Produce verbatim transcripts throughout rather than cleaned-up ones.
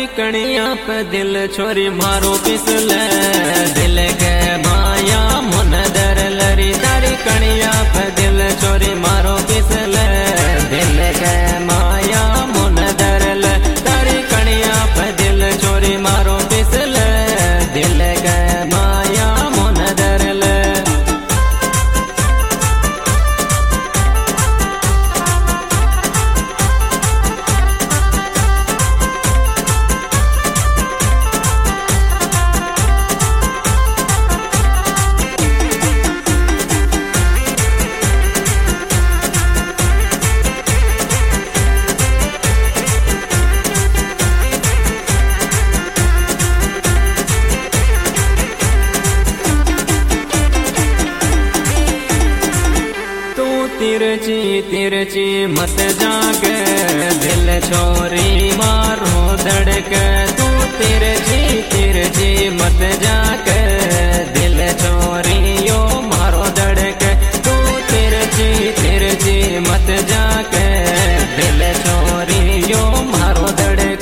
कणिया पे दिल छोरी मारो फिसले दिल के माया मन दर लरी तारी कणिया पे दिल छोरी मारो फिसले दिल के माया मन दर ल तारी कणिया पे दिल छोरी मारो फिसले दिल के माया मन दर ल तिरछी तिरछी मत जागे दिल छोरी मारो धड़क तू तिरछी तिरछी मत जागे दिल छोरी यो मारो धड़क तू तिरछी तिरछी मत जागे दिल छोरी यो मारो धड़क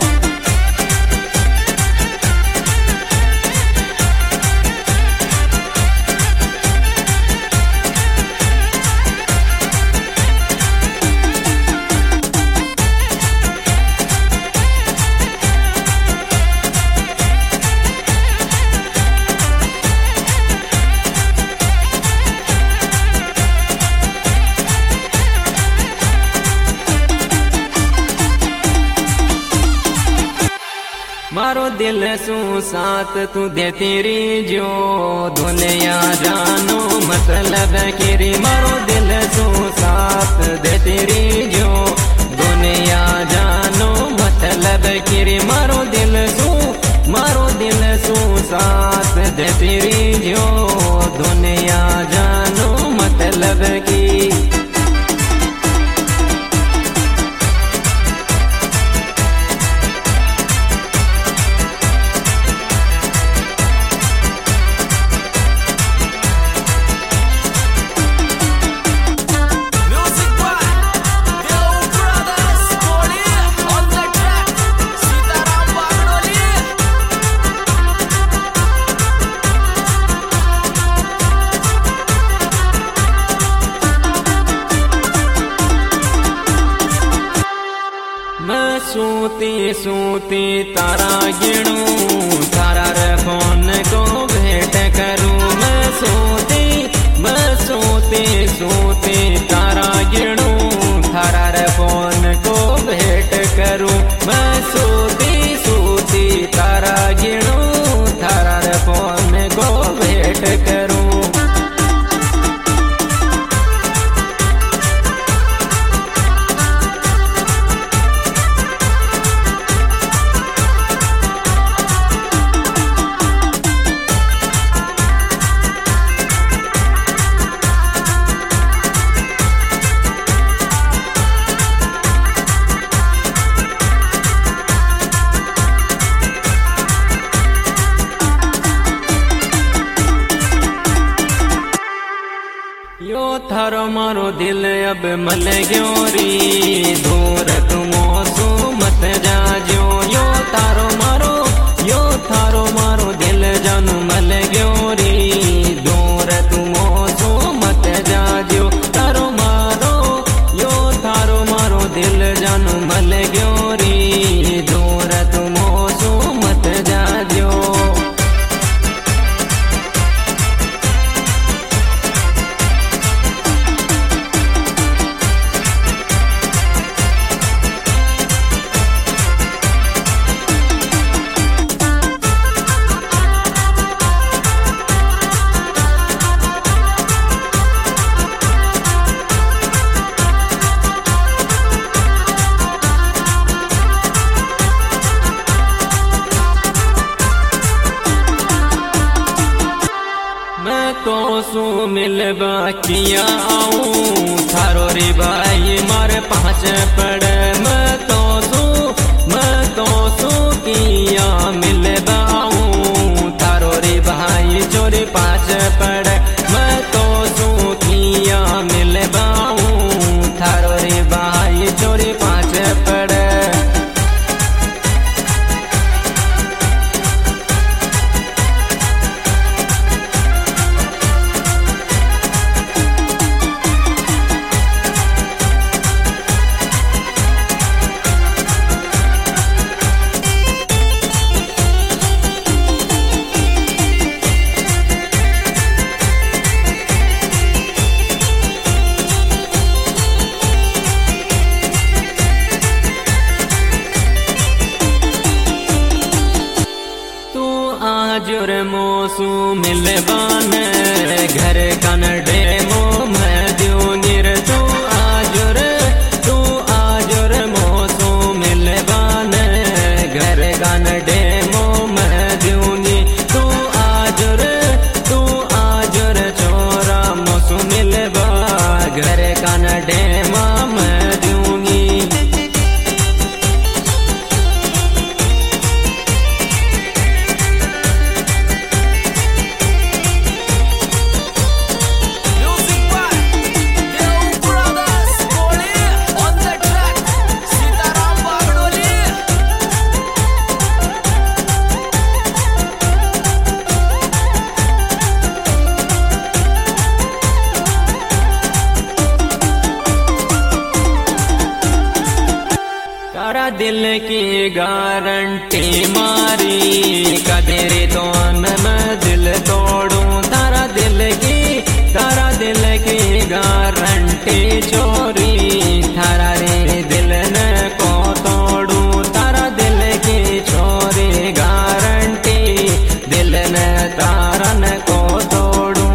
मारो दिल सू साथ तू दे तेरी जो दुनिया जानो मतलब किरी मारो दिल सू साथ दे तेरी जो दुनिया जानो मतलब किरी मारो दिल सू मारो दिल सू साथ दे तेरी जो दुनिया जानो मतलब की सूती सूती तारा गिणू तारा रे फोन को भेंट करूं मैं सूती मैं सूती सूती तारा गिणू तारा रे फोन को भेंट करूं मैं सूती सूती तारा गिणू तारा रे फोन को भेंट करूं यो थारो मारो दिल अब मल गयो री दूर तुमो सू मत जाजो यो थारो मारो यो थारो मारो दिल जानू मल गयो री दूर तुमो सू मत जाजो थारो मारो यो थारो मारो दिल जानू मल गयो री दूर तुमो सू मत जाजो तो सू मिलबा किया आऊं थारो रे भाई मारे पाँच पड़ मैं तो सू मैं तो सू किया मिलबा आऊं थारो रे भाई चोरी पाँच पड़ मैं तो सू किया मिलबा आऊं थारो रे भाई चोरी पाँच पड़ मोसू मिलवान घर कन डेमो मैं दूंगी रे तू आजुर तू आजुर मोसू मिलवान घर कन डेमो मैं दूंगी तू आजुर तू आजुर छोरा मोसू मिलवा घर कन डेमा मैं दूंगी। तारा दिल की गारंटी मारी कदेरे तो मैं दिल तोड़ूं तारा दिल की तारा दिल की गारंटी चोरी थारा रे दिल ने को तोड़ूं तारा दिल की चोरी गारंटी दिल ने तारा ने को तोड़ूं।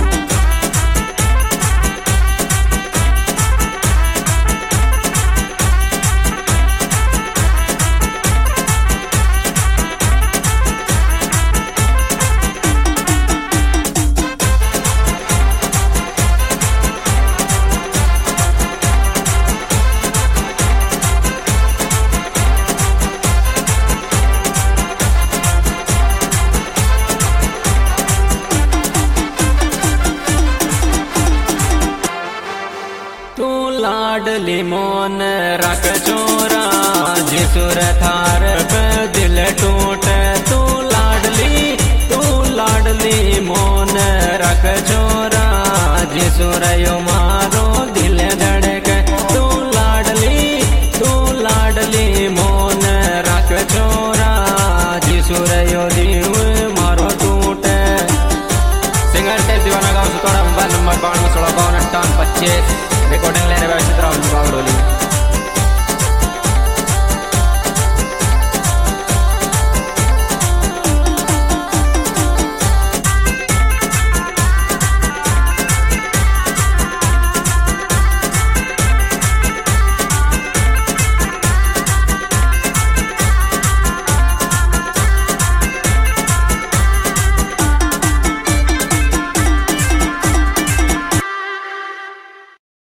तू लाडली मोन रख चोरा जिसुर थार पे दिल टूटे तू लाडली तू लाडली मोन रख चोरा जिसुर यो मारो दिल धड़के तू लाडली तू लाडली मोन रख चोरा जिसुर यो दीव मारो टूटे। सिंगल टेप दीवाना गाँव से थोड़ा मोबाइल नंबर बानवे सोलह बावन अट्ठावन पच्चीस।